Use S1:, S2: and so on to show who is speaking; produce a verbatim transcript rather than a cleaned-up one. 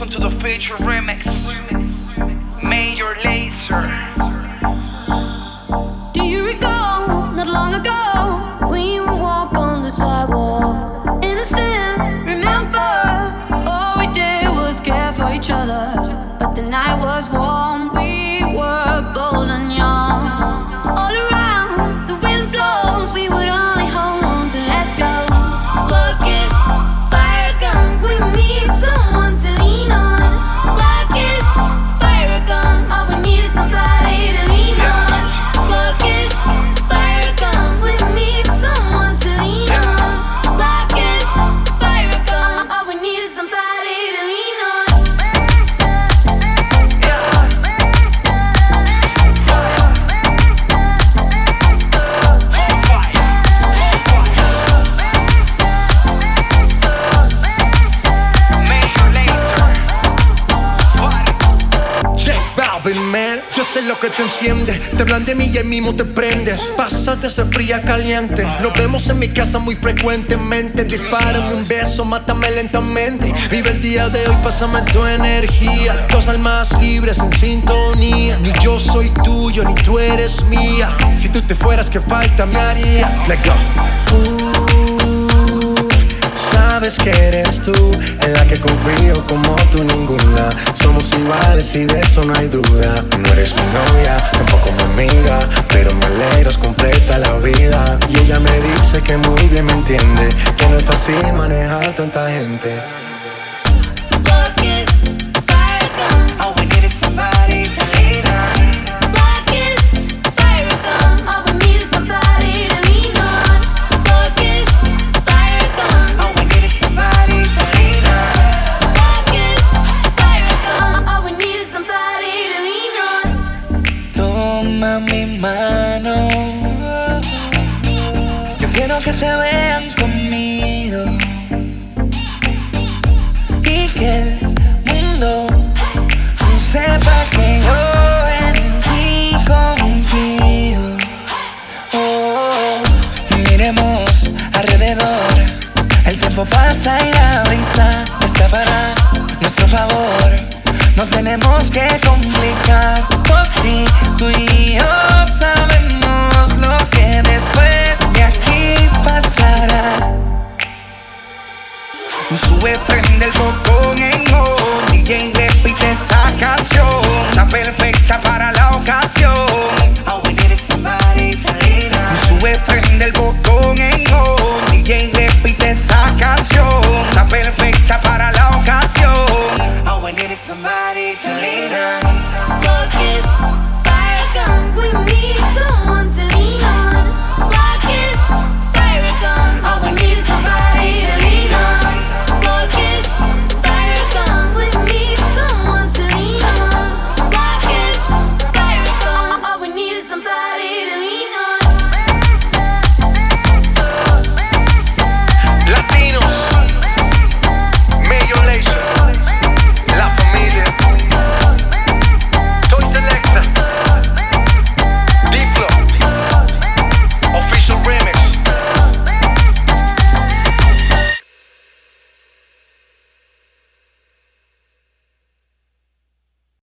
S1: Welcome to the Future Remix. Major Lazer.
S2: Do you recall, not long ago, we would walk on the sidewalk? Innocent, remember, all we did was care for each other. But the night was warm, we were bold and young. All around, the wind blows, we would only hold on to let go. What is fire gun? We need someone to lean on. What is fire gun? All we need is somebody to lean on. What is fire gun? We need someone to lean on. What is fire gun? All we need is somebody to lean on.
S3: Man, yo sé lo que te enciende. Te hablan de mí y ahí mismo te prendes. Pasas de ser fría a caliente. Nos vemos en mi casa muy frecuentemente. Dispárame un beso, mátame lentamente. Vive el día de hoy, pásame tu energía. Dos almas libres en sintonía. Ni yo soy tuyo, ni tú eres mía. Si tú te fueras, ¿qué falta me harías? Let's go. uh, Sabes que eres tú, en la que confío como tú ninguna. Somos iguales y de eso no hay duda. No eres mi novia, tampoco mi amiga, pero me alegras, completa la vida. Y ella me dice que muy bien me entiende, que no es fácil manejar tanta gente.
S2: What is fire gun?
S1: All we need is somebody to lean on.
S2: What is fire gun? All we need is somebody to lean on. What is fire gun?
S1: All we need is somebody to lean on.
S2: What is fire gun? All we need is somebody to lean on.
S4: Toma mi mano, yo quiero que te vean conmigo y que el mundo sepa que yo en ti confío. Oh, miremos alrededor, el tiempo pasa y la brisa está para nuestro favor. No tenemos que complicar, oh sí, tú y yo sabemos lo que después de aquí pasará.
S1: Sube, prende el botón en on. D J repite esa canción, la perfecta para la ocasión.